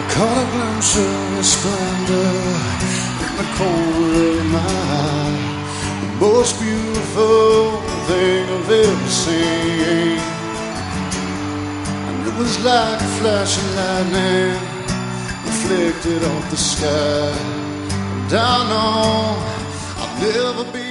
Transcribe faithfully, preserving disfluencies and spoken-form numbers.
Caught a glimpse of your splendor in the corner of my eye. The most beautiful thing I've ever seen. And it was like a flash of lightning reflected off the sky. And I know I'll never be